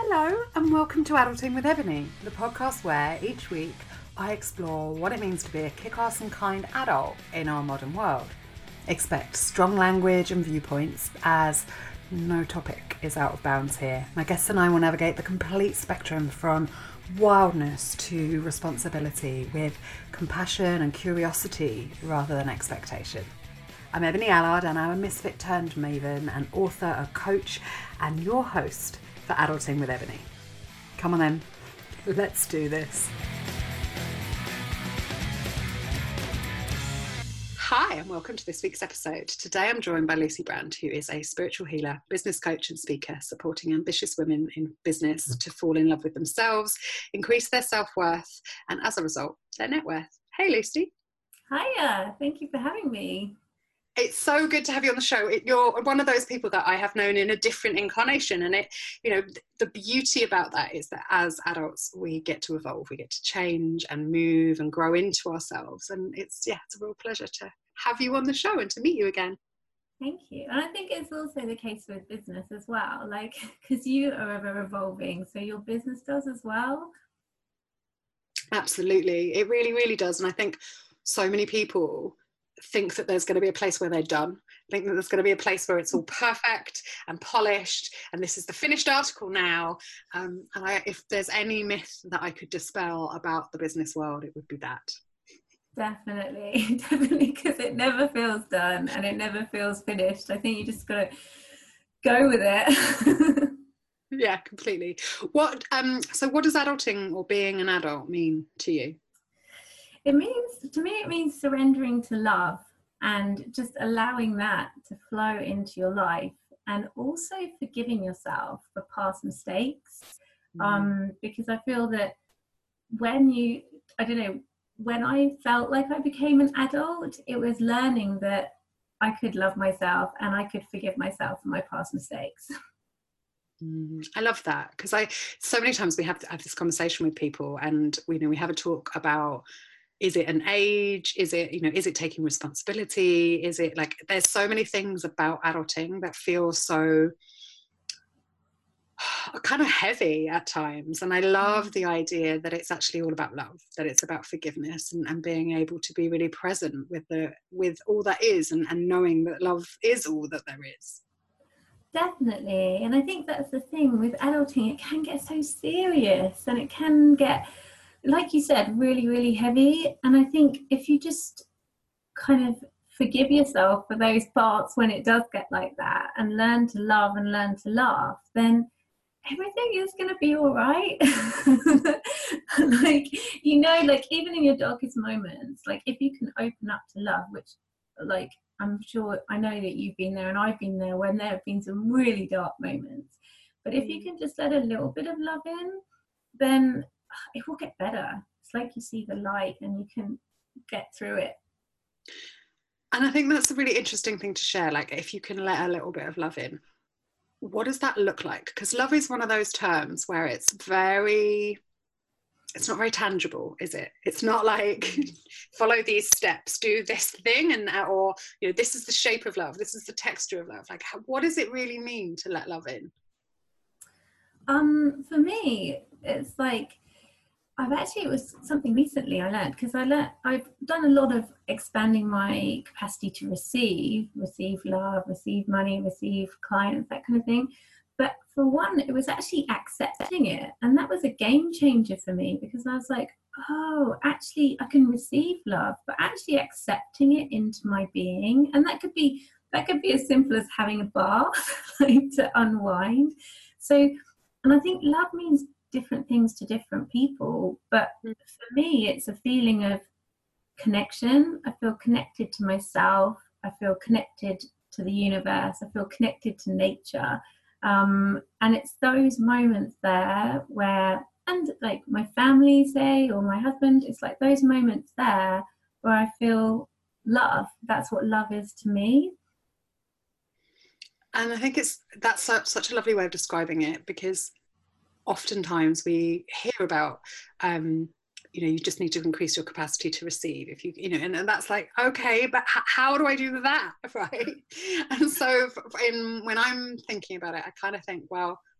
Hello and welcome to Adulting with Ebony, the podcast where each week I explore what it means to be a kick-ass and kind adult in our modern world. Expect strong language and viewpoints as no topic is out of bounds here. My guests and I will navigate the complete spectrum from wildness to responsibility with compassion and curiosity rather than expectation. I'm Ebony Allard and I'm a misfit turned maven, an author, a coach and your host for Adulting with Ebony. Come on then, let's do this. Hi and welcome to this week's episode. Today I'm joined by Lucy Brand, who is a spiritual healer, business coach and speaker, supporting ambitious women in business to fall in love with themselves, increase their self-worth and as a result, their net worth. Hey Lucy. Hiya, thank you for having me. It's so good to have you on the show. You're one of those people that I have known in a different incarnation. And the beauty about that is that as adults, we get to evolve, we get to change and move and grow into ourselves. And it's a real pleasure to have you on the show and to meet you again. Thank you. And I think it's also the case with business as well, because you are ever evolving, so your business does as well. Absolutely. It really, really does. And I think so many people think that there's going to be a place where they're done. Think that there's going to be a place where it's all perfect and polished and this is the finished article now. If there's any myth that I could dispel about the business world, it would be that. Definitely, because it never feels done and it never feels finished. I think you just got to go with it. Yeah, completely. So what does adulting or being an adult mean to you? To me, it means surrendering to love and just allowing that to flow into your life, and also forgiving yourself for past mistakes. Because I feel that when I felt like I became an adult, it was learning that I could love myself and I could forgive myself for my past mistakes. I love that, because so many times we have this conversation with people and we have a talk about, is it an age? Is it taking responsibility? Is it there's so many things about adulting that feel so kind of heavy at times. And I love the idea that it's actually all about love, that it's about forgiveness and being able to be really present with all that is and knowing that love is all that there is. Definitely. And I think that's the thing with adulting, it can get so serious and it can get, like you said, really, really heavy. And I think if you just kind of forgive yourself for those parts when it does get like that and learn to love and learn to laugh, then everything is going to be all right. Even in your darkest moments, if you can open up to love, which I'm sure, I know that you've been there and I've been there when there have been some really dark moments. But if you can just let a little bit of love in, then it will get better. It's like you see the light and you can get through it. And I think that's a really interesting thing to share. If you can let a little bit of love in, what does that look like? Because love is one of those terms where it's not very tangible, is it? It's not follow these steps, do this thing, or this is the shape of love, this is the texture of love. What does it really mean to let love in? For me, it's it was something recently I learned, because I've done a lot of expanding my capacity to receive love, receive money, receive clients, that kind of thing. But for one, it was actually accepting it. And that was a game changer for me, because I was like, oh, actually I can receive love, but actually accepting it into my being. And that could be as simple as having a bath, to unwind. So, and I think love means different things to different people, but for me it's a feeling of connection. I feel connected to myself, I feel connected to the universe, I feel connected to nature, and it's those moments there where, and my family say, or my husband, it's those moments there where I feel love. That's what love is to me. And I think that's such a lovely way of describing it, because oftentimes we hear about you just need to increase your capacity to receive, and that's okay, but how do I do that, right? And so when I'm thinking about it, I kind of think, well,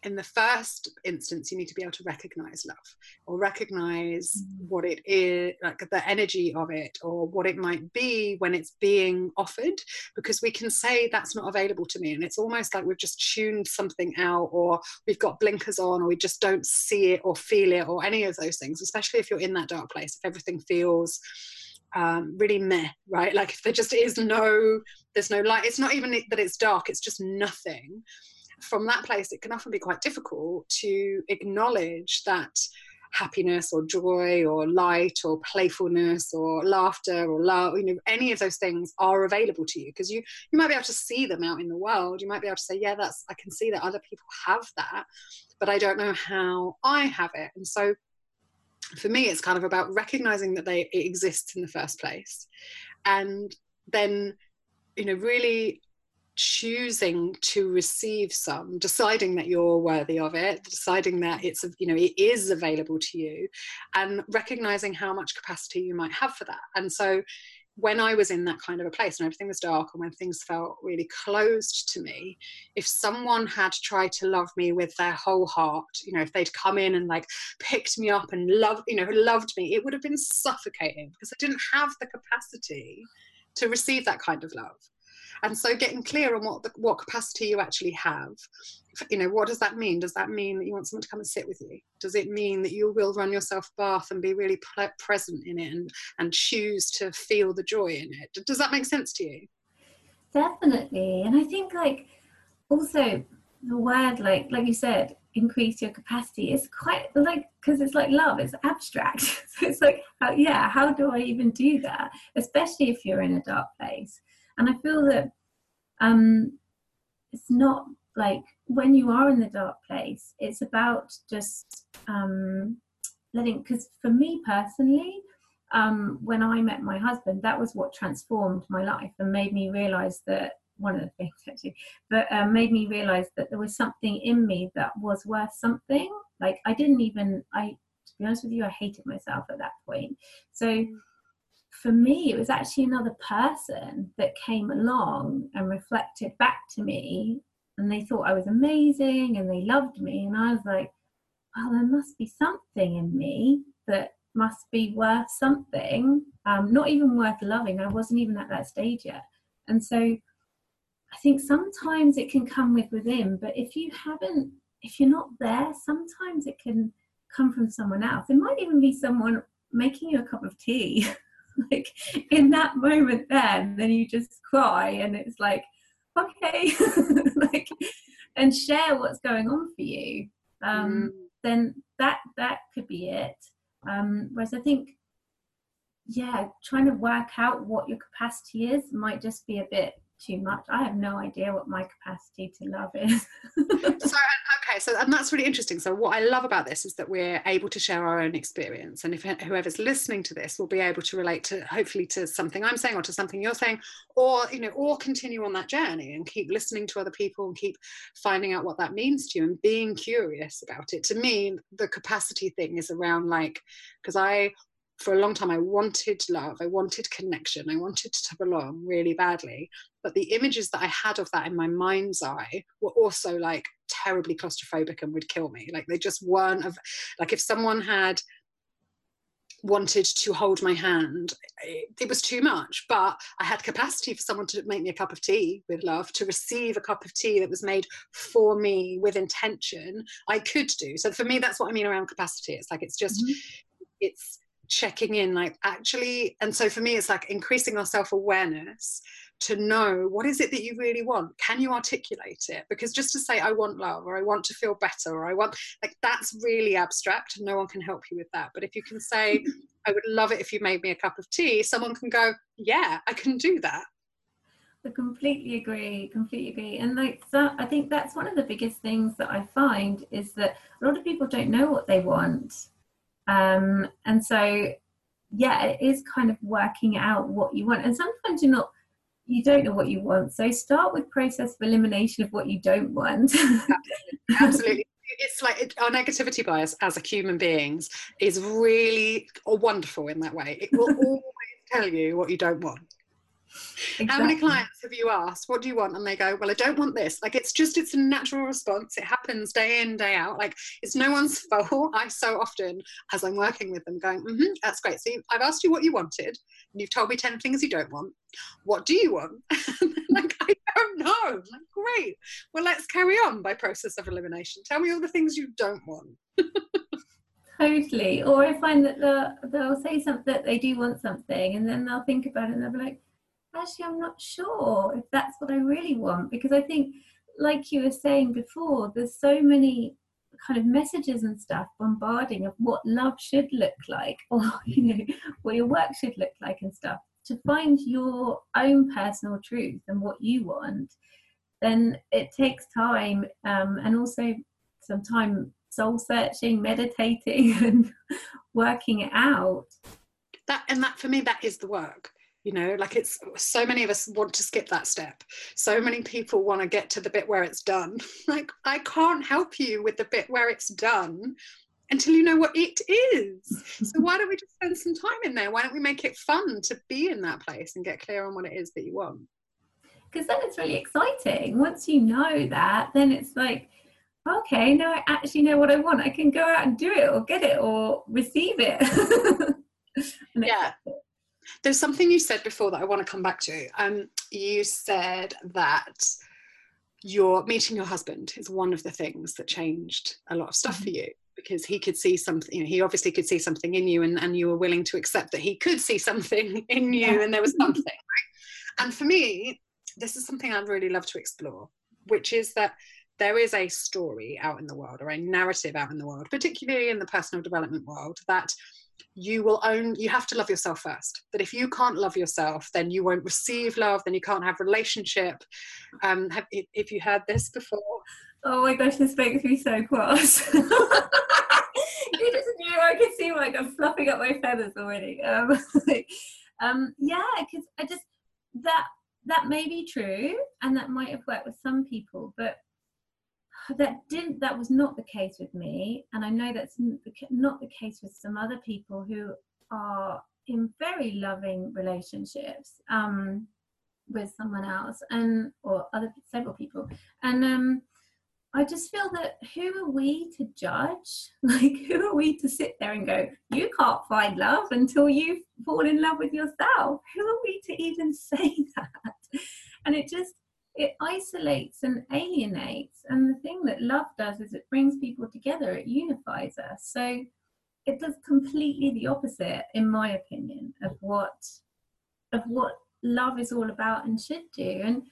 in the first instance, you need to be able to recognize love, or recognize what it is, like the energy of it, or what it might be when it's being offered, because we can say that's not available to me. And it's almost like we've just tuned something out, or we've got blinkers on, or we just don't see it or feel it, or any of those things, especially if you're in that dark place, if everything feels really meh, right? Like if there just is there's no light, it's not even that it's dark, it's just nothing. From that place, it can often be quite difficult to acknowledge that happiness or joy or light or playfulness or laughter or love, any of those things are available to you, because you might be able to see them out in the world. You might be able to say, yeah, I can see that other people have that, but I don't know how I have it. And so for me, it's kind of about recognizing that it exists in the first place, and then really choosing to receive some, deciding that you're worthy of it, deciding that it is available to you, and recognizing how much capacity you might have for that. And so when I was in that kind of a place and everything was dark and when things felt really closed to me, if someone had tried to love me with their whole heart, if they'd come in and like picked me up and loved me, it would have been suffocating, because I didn't have the capacity to receive that kind of love. And so getting clear on what capacity you actually have, what does that mean? Does that mean that you want someone to come and sit with you? Does it mean that you will run yourself a bath and be really present in it and choose to feel the joy in it? Does that make sense to you? Definitely. And I think also the word, like you said, increase your capacity, is quite because it's like love, it's abstract. So it's like, how do I even do that? Especially if you're in a dark place. And I feel that it's not like when you are in the dark place, it's about just because for me personally, when I met my husband, that was what transformed my life and made me realize that, one of the things actually, but made me realize that there was something in me that was worth something. Like to be honest with you, I hated myself at that point. So for me, it was actually another person that came along and reflected back to me, and they thought I was amazing and they loved me. And I was like, well, there must be something in me that must be worth something, not even worth loving. I wasn't even at that stage yet. And so I think sometimes it can come within, but if you're not there, sometimes it can come from someone else. It might even be someone making you a cup of tea. Like in that moment then you just cry and it's like, okay, and share what's going on for you. Then that could be it. Whereas I think, trying to work out what your capacity is might just be a bit too much. I have no idea what my capacity to love is. And that's really interesting. So what I love about this is that we're able to share our own experience, and if whoever's listening to this will be able to relate to, hopefully, to something I'm saying or to something you're saying, or continue on that journey and keep listening to other people and keep finding out what that means to you and being curious about it. To me, the capacity thing is around because for a long time, I wanted love, I wanted connection, I wanted to belong really badly. But the images that I had of that in my mind's eye were also terribly claustrophobic and would kill me. They just weren't if someone had wanted to hold my hand, it was too much. But I had capacity for someone to make me a cup of tea with love, to receive a cup of tea that was made for me with intention. I could do. So for me, that's what I mean around capacity. It's just, it's checking in actually. And so for me, it's increasing our self-awareness to know, what is it that you really want? Can you articulate it? Because just to say I want love, or I want to feel better, or I want, that's really abstract and no one can help you with that. But if you can say, I would love it if you made me a cup of tea, someone can go, yeah, I can do that. I completely agree. And so I think that's one of the biggest things that I find, is that a lot of people don't know what they want. And so it is kind of working out what you want. And sometimes you don't know what you want. So start with process of elimination of what you don't want. Absolutely. It's our negativity bias as a human beings is really wonderful in that way. It will always tell you what you don't want. How many clients have you asked, what do you want? And they go, well, I don't want this. Like, it's a natural response. It happens day in, day out. Like, it's no one's fault. I so often, as I'm working with them, going, that's great. So I've asked you what you wanted, and you've told me 10 things you don't want. What do you want? Like, I don't know. I'm like, great. Well, let's carry on by process of elimination. Tell me all the things you don't want. Totally. Or I find that they'll say something, that they do want something, and then they'll think about it and they'll be like, actually, I'm not sure if that's what I really want. Because I think, like you were saying before, there's so many kind of messages and stuff bombarding of what love should look like, or, what your work should look like and stuff. To find your own personal truth and what you want, then it takes time, and also some time soul searching, meditating, and working it out. That for me, that is the work. Like, it's so many of us want to skip that step. So many people want to get to the bit where it's done. Like, I can't help you with the bit where it's done until you know what it is. So why don't we just spend some time in there? Why don't we make it fun to be in that place and get clear on what it is that you want? Because then it's really exciting. Once you know that, then it's like, okay, now I actually know what I want. I can go out and do it, or get it, or receive it. Yeah. There's something you said before that I want to come back to. You said that your meeting your husband is one of the things that changed a lot of stuff for you, because he could see something, he obviously could see something in you, and you were willing to accept that he could see something in you, and there was something, right? And for me, this is something I'd really love to explore, which is that there is a story out in the world, or a narrative out in the world, particularly in the personal development world, that you have to love yourself first. That if you can't love yourself, then you won't receive love, then you can't have relationship. If you heard this before? Oh my gosh, this makes me so cross. You just knew, I could see like I'm fluffing up my feathers already. Yeah, because I just, that may be true, and that might have worked with some people, but that was not the case with me, and I know that's not the case with some other people who are in very loving relationships with someone else, or several people, and I just feel that, who are we to judge? Like, who are we to sit there and go, you can't find love until you fall in love with yourself? Who are we to even say that? And it isolates and alienates. And the thing that love does is it brings people together, it unifies us. So it does completely the opposite, in my opinion, of what love is all about and should do. And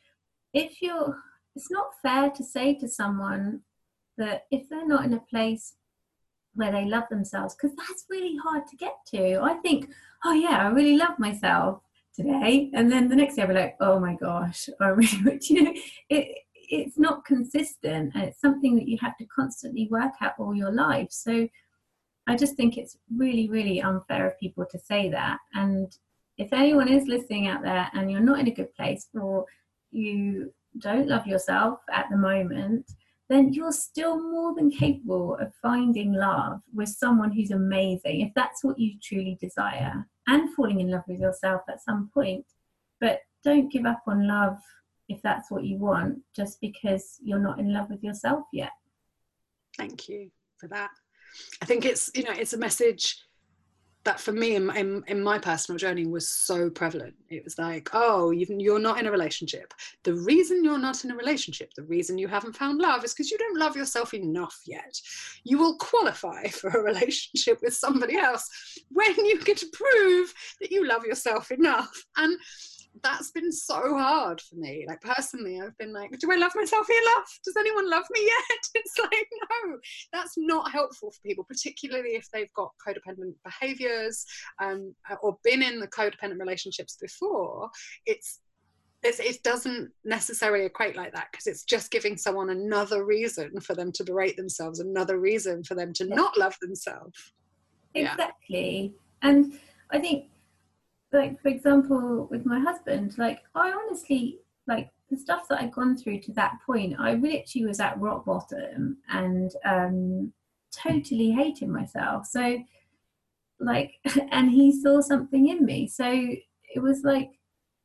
it's not fair to say to someone that if they're not in a place where they love themselves, because that's really hard to get to. I think, oh yeah, I really love myself today, and then the next day I'll be like, oh my gosh, I really, it's not consistent, and it's something that you have to constantly work at all your life. So I just think it's really, really unfair of people to say that. And if anyone is listening out there and you're not in a good place, or you don't love yourself at the moment, then you're still more than capable of finding love with someone who's amazing, if that's what you truly desire, and falling in love with yourself at some point. But don't give up on love if that's what you want, just because you're not in love with yourself yet. Thank you for that. I think it's a message that for me in my personal journey was so prevalent. It was like, oh, you're not in a relationship. The reason you're not in a relationship, the reason you haven't found love, is because you don't love yourself enough yet. You will qualify for a relationship with somebody else when you get to prove that you love yourself enough. And that's been so hard for me. Like, personally, I've been like, do I love myself enough? Does anyone love me yet? It's like, no, that's not helpful for people, particularly if they've got codependent behaviors, or been in the codependent relationships before. It doesn't necessarily equate like that, because it's just giving someone another reason for them to berate themselves, another reason for them to not love themselves. Exactly. Yeah. And I think, like, for example, with my husband, like, I honestly, like, the stuff that I'd gone through to that point, I literally was at rock bottom and totally hating myself. So, like, and he saw something in me. So it was like,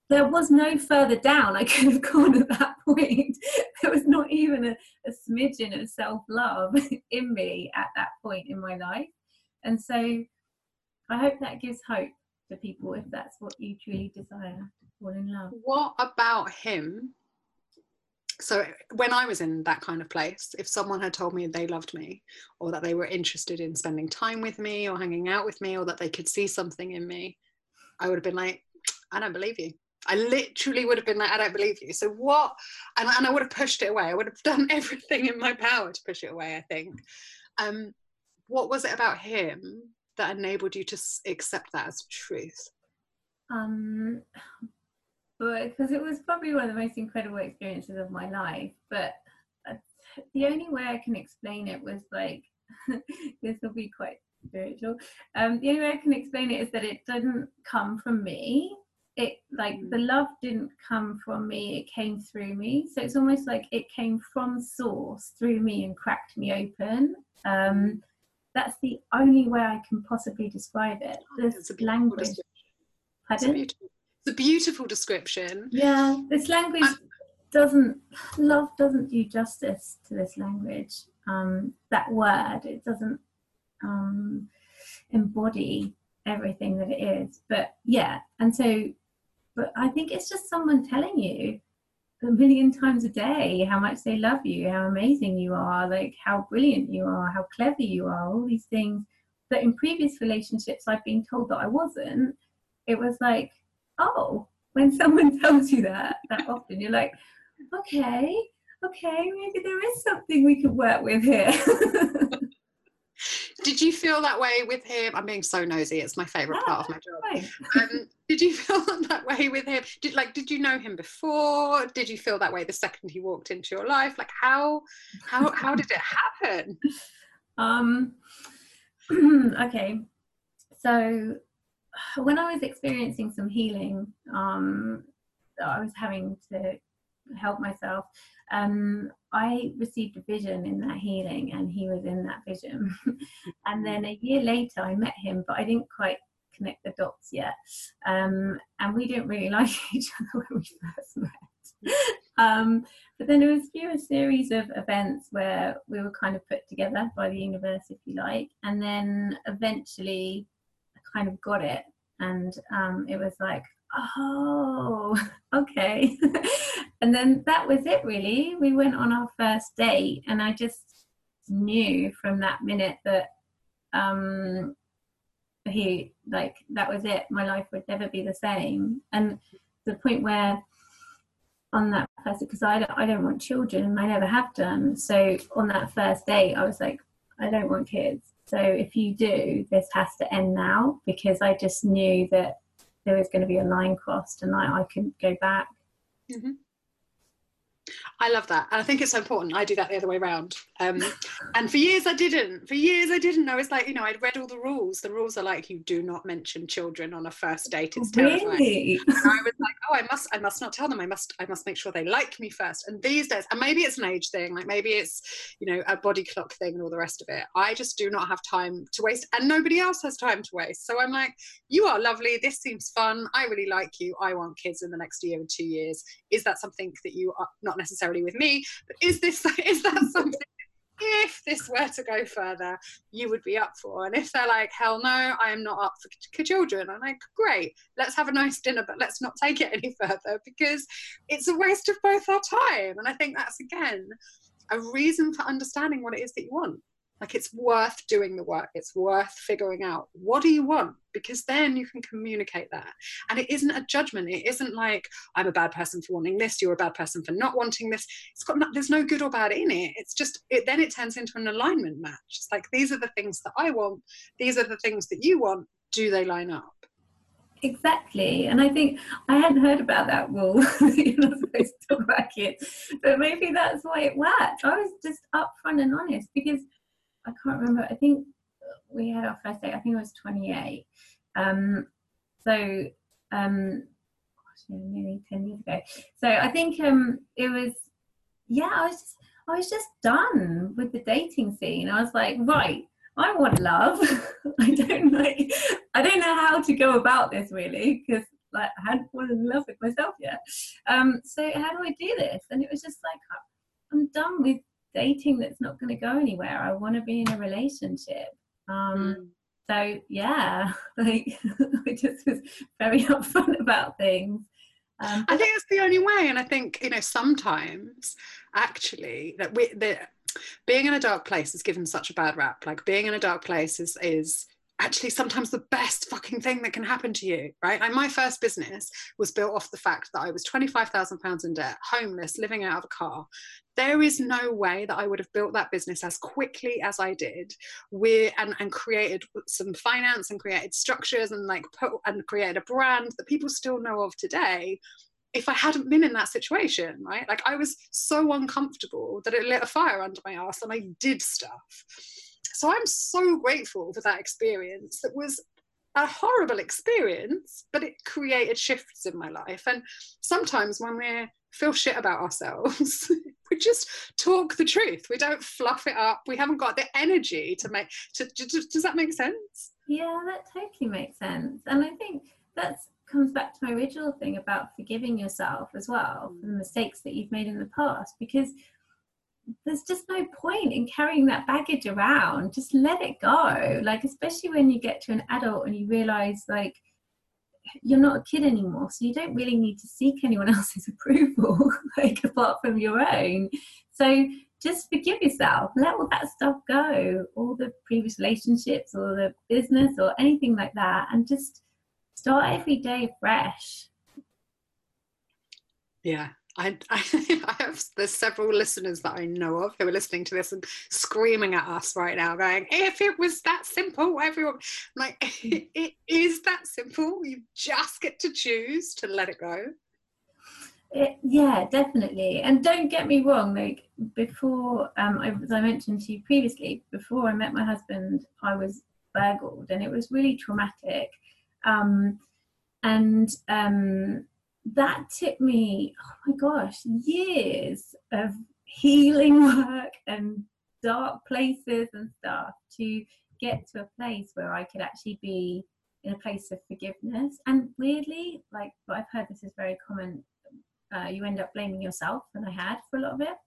there was no further down I could have gone at that point. There was not even a smidgen of self-love in me at that point in my life. And so I hope that gives hope to people if that's what you truly desire, to fall in love. What about him? So when I was in that kind of place, if someone had told me they loved me, or that they were interested in spending time with me or hanging out with me, or that they could see something in me, I would have been like, I don't believe you. I literally would have been like, I don't believe you. So what? And I would have pushed it away. I would have done everything in my power to push it away, I think. What was it about him that enabled you to accept that as truth? Because it was probably one of the most incredible experiences of my life. But the only way I can explain it was like, this will be quite spiritual. The only way I can explain it is that it didn't come from me. It like the love didn't come from me, it came through me. So it's almost like it came from source through me and cracked me open. That's the only way I can possibly describe it. This language. Pardon? It's a beautiful description. Yeah, this language love doesn't do justice to this language. That word, it doesn't embody everything that it is. But yeah, but I think it's just someone telling you a million times a day how much they love you, how amazing you are, like how brilliant you are, how clever you are, all these things that in previous relationships I've been told that I wasn't. It was like, oh, when someone tells you that often, you're like, okay, maybe there is something we could work with here. Did you feel that way with him? I'm being so nosy. It's my favourite part of my job. Right. Did you feel that way with him? Did you know him before? Did you feel that way the second he walked into your life? Like how did it happen? Okay. So when I was experiencing some healing, I was having to help myself. I received a vision in that healing, and he was in that vision. And then a year later I met him, but I didn't quite connect the dots yet. And we didn't really like each other when we first met. But then there was a series of events where we were kind of put together by the universe, if you like. And then eventually I kind of got it. And it was like, oh, okay. And then that was it, really. We went on our first date, and I just knew from that minute that that was it. My life would never be the same. And the point where on that first, because I don't want children, and I never have done. So on that first date, I was like, I don't want kids. So if you do, this has to end now, because I just knew that there was going to be a line crossed and I couldn't go back. Mm-hmm. I love that. And I think it's so important. I do that the other way around. And for years I didn't. I was like, I'd read all the rules. The rules are like, you do not mention children on a first date. It's terrifying. Really? And I was like, oh, I must not tell them. I must make sure they like me first. And these days, and maybe it's an age thing, like maybe it's, a body clock thing and all the rest of it. I just do not have time to waste, and nobody else has time to waste. So I'm like, you are lovely. This seems fun. I really like you. I want kids in the next year and 2 years. Is that something that you are not necessarily with me, but is that something, if this were to go further, you would be up for? And if they're like, hell no, I am not up for children, I'm like, great, let's have a nice dinner, but let's not take it any further, because it's a waste of both our time. And I think that's, again, a reason for understanding what it is that you want. Like, it's worth doing the work. It's worth figuring out, what do you want? Because then you can communicate that. And it isn't a judgment. It isn't like, I'm a bad person for wanting this, you're a bad person for not wanting this. There's no good or bad in it. It's just, then it turns into an alignment match. It's like, these are the things that I want. These are the things that you want. Do they line up? Exactly. And I think I hadn't heard about that rule. You're not supposed to talk about kids. But maybe that's why it worked. I was just upfront and honest, because I can't remember. I think we had our first date, I think I was 28. Nearly 10 years ago. So I think it was, I was just done with the dating scene. I was like, right, I want love. I don't know how to go about this, really, because like I hadn't fallen in love with myself yet. So how do I do this? And it was just like, I'm done with dating that's not going to go anywhere. I want to be in a relationship. So yeah, like I just was very upfront about things. I think it's the only way. And I think, you know, sometimes actually that being in a dark place is given such a bad rap. Like being in a dark place is actually sometimes the best fucking thing that can happen to you, right? Like my first business was built off the fact that I was £25,000 in debt, homeless, living out of a car. There is no way that I would have built that business as quickly as I did, and created some finance and created structures and created a brand that people still know of today, if I hadn't been in that situation, right? Like I was so uncomfortable that it lit a fire under my ass and I did stuff. So I'm so grateful for that experience. That was a horrible experience, but it created shifts in my life. And sometimes when we feel shit about ourselves, we just talk the truth. We don't fluff it up. We haven't got the energy to does that make sense? Yeah, that totally makes sense. And I think that comes back to my original thing about forgiving yourself as well for the mistakes that you've made in the past, because there's just no point in carrying that baggage around. Just let it go. Like, especially when you get to an adult and you realize like you're not a kid anymore, so you don't really need to seek anyone else's approval, like apart from your own. So just forgive yourself, let all that stuff go, all the previous relationships or the business or anything like that, and just start every day fresh. Yeah. I have, there's several listeners that I know of who are listening to this and screaming at us right now going, if it was that simple, everyone, like, it is that simple. You just get to choose to let it go. Yeah, definitely. And don't get me wrong, like before, as I mentioned to you previously, before I met my husband, I was burgled and it was really traumatic. That took me, oh my gosh, years of healing work and dark places and stuff to get to a place where I could actually be in a place of forgiveness. And weirdly, like, but I've heard this is very common, you end up blaming yourself, and I had for a lot of it.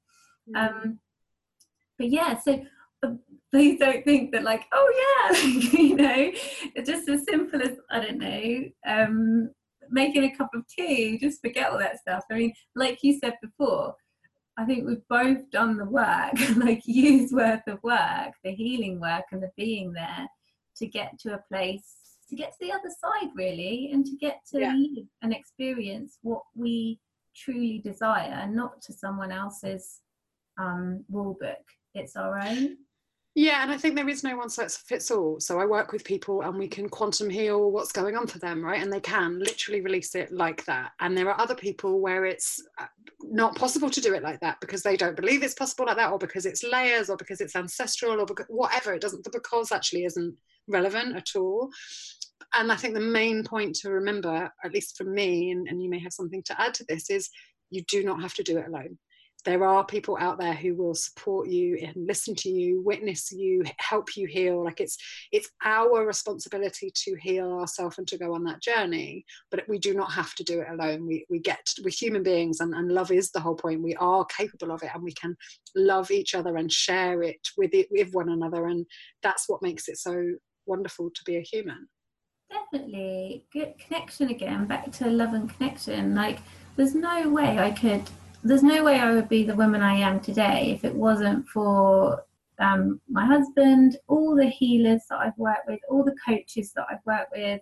But yeah, so please don't think that like, oh yeah, you know, it's just as simple as, I don't know, making a cup of tea. Just forget all that stuff. I mean, like you said before, I think we've both done the work, like years worth of work, the healing work and the being there to get to a place, to get to the other side really, and to get to live and experience what we truly desire, not to someone else's rule book. It's our own. Yeah, and I think there is no one size fits all. So I work with people and we can quantum heal what's going on for them, right? And they can literally release it like that. And there are other people where it's not possible to do it like that because they don't believe it's possible like that, or because it's layers, or because it's ancestral, or because whatever. It doesn't, the cause actually isn't relevant at all. And I think the main point to remember, at least for me, and you may have something to add to this, is you do not have to do it alone. There are people out there who will support you and listen to you, witness you, help you heal. Like it's our responsibility to heal ourselves and to go on that journey, but we do not have to do it alone. We're human beings, and love is the whole point. We are capable of it, and we can love each other and share it with one another, and that's what makes it so wonderful to be a human. Definitely. Good connection again, back to love and connection. Like there's no way I would be the woman I am today if it wasn't for my husband, all the healers that I've worked with, all the coaches that I've worked with,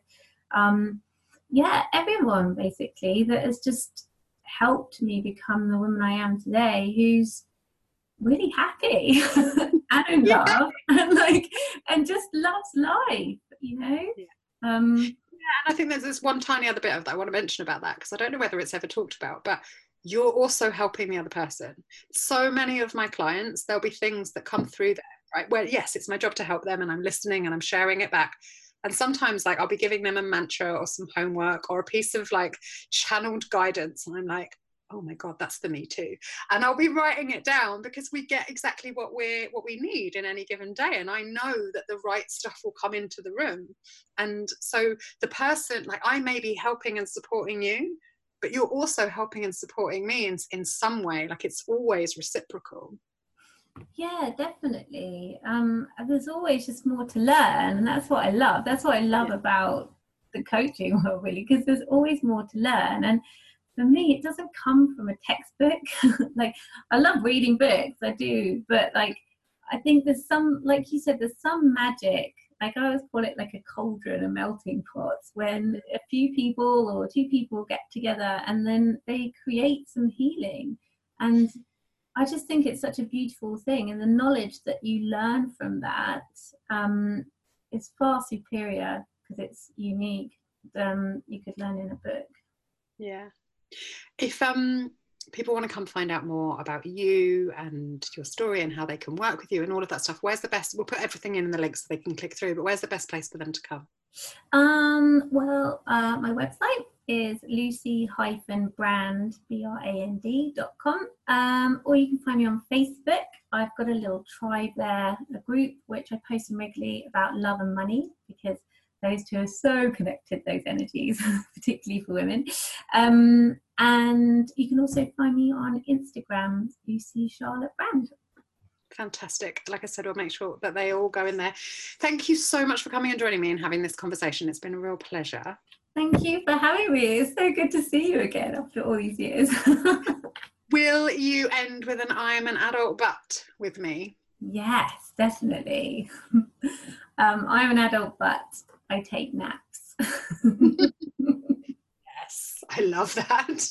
everyone basically that has just helped me become the woman I am today, who's really happy and in love and just loves life, you know. And I think there's this one tiny other bit of that I want to mention about that, because I don't know whether it's ever talked about, but you're also helping the other person. So many of my clients, there'll be things that come through there, right? Where yes, it's my job to help them and I'm listening and I'm sharing it back. And sometimes like I'll be giving them a mantra or some homework or a piece of like channeled guidance. And I'm like, oh my God, that's the me too. And I'll be writing it down, because we get exactly what we need in any given day. And I know that the right stuff will come into the room. And so the person, like, I may be helping and supporting you, but you're also helping and supporting me in some way. Like, it's always reciprocal. Yeah, definitely. There's always just more to learn, and that's what I love. That's what I love about the coaching world, really, because there's always more to learn. And for me, it doesn't come from a textbook. Like, I love reading books, I do, but like, I think there's some, like you said, there's some magic. Like, I always call it like a cauldron, a melting pot, when a few people or two people get together and then they create some healing. And I just think it's such a beautiful thing, and the knowledge that you learn from that is far superior, because it's unique, than you could learn in a book. Yeah. If people want to come find out more about you and your story and how they can work with you and all of that stuff, where's the best? We'll put everything in the links so they can click through, but where's the best place for them to come? My website is lucy-brand.com, or you can find me on Facebook. I've got a little tribe there, a group which I post regularly about love and money, because those two are so connected, those energies, particularly for women. And you can also find me on Instagram, Lucy Charlotte Brand. Fantastic. Like I said, we'll make sure that they all go in there. Thank you so much for coming and joining me and having this conversation. It's been a real pleasure. Thank you for having me. It's so good to see you again after all these years. Will you end with an I am an adult but with me? Yes, definitely. I'm an adult but I take naps. Yes, I love that.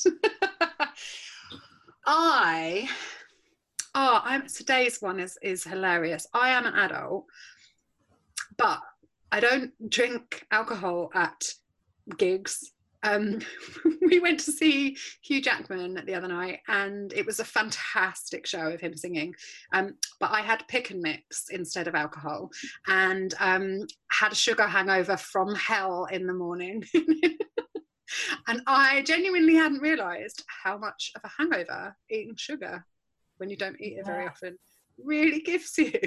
Today's one is hilarious. I am an adult, but I don't drink alcohol at gigs. We went to see Hugh Jackman the other night, and it was a fantastic show of him singing. But I had pick and mix instead of alcohol, and had a sugar hangover from hell in the morning. And I genuinely hadn't realised how much of a hangover eating sugar, when you don't eat it very often, really gives you.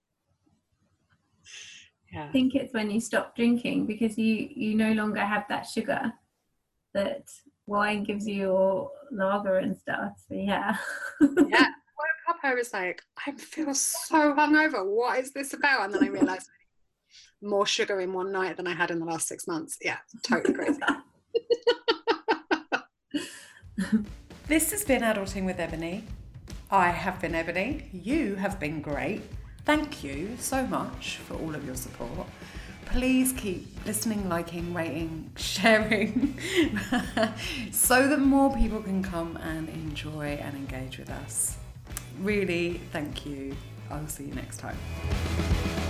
I think it's when you stop drinking, because you no longer have that sugar that wine gives you, or lager and stuff. So yeah. Yeah. I woke up, I was like, I feel so hungover. What is this about? And then I realised more sugar in one night than I had in the last 6 months. Yeah, totally crazy. This has been Adulting with Ebony. I have been Ebony. You have been great. Thank you so much for all of your support. Please keep listening, liking, rating, sharing, so that more people can come and enjoy and engage with us. Really, thank you. I'll see you next time.